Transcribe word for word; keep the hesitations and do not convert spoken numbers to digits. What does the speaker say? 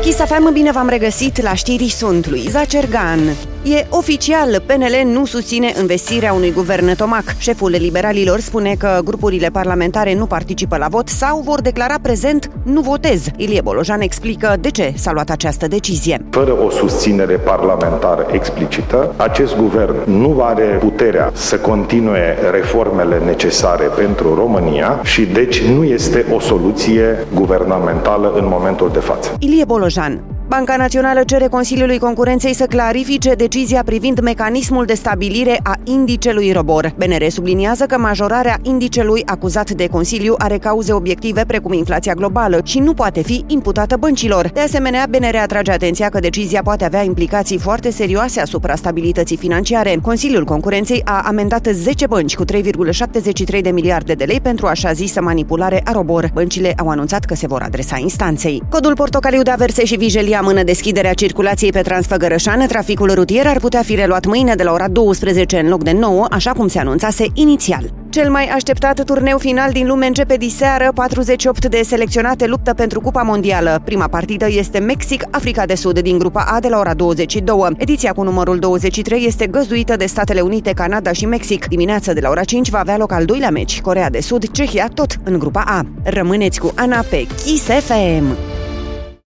Kiss F M, bine v-am regăsit la știri, sunt Luiza Cergan. E oficial, P N L nu susține învestirea unui guvern tomac. Șeful liberalilor spune că grupurile parlamentare nu participă la vot sau vor declara prezent nu votez. Ilie Bolojan explică de ce s-a luat această decizie. Fără o susținere parlamentară explicită, acest guvern nu are puterea să continue reformele necesare pentru România și deci nu este o soluție guvernamentală în momentul de față. Ilie Bolojan. Banca Națională cere Consiliului Concurenței să clarifice decizia privind mecanismul de stabilire a indicelui ROBOR. B N R subliniază că majorarea indicelui acuzat de Consiliu are cauze obiective precum inflația globală și nu poate fi imputată băncilor. De asemenea, B N R atrage atenția că decizia poate avea implicații foarte serioase asupra stabilității financiare. Consiliul Concurenței a amendat zece bănci cu trei virgulă șaptezeci și trei de miliarde de lei pentru așa zisă manipulare a ROBOR. Băncile au anunțat că se vor adresa instanței. Codul portocaliu de Averse și Vigelia amână deschiderea circulației pe Transfăgărășan. Traficul rutier ar putea fi reluat mâine de la ora douăsprezece în loc de nouă, așa cum se anunțase inițial. Cel mai așteptat turneu final din lume începe diseară. patruzeci și opt de selecționate luptă pentru Cupa Mondială. Prima partidă este Mexic-Africa de Sud din grupa A de la ora douăzeci și două. Ediția cu numărul douăzeci și trei este găzduită de Statele Unite, Canada și Mexic. Dimineața de la ora cinci va avea loc al doilea meci, Coreea de Sud-Cehia, tot în grupa A. Rămâneți cu Ana pe Kiss F M.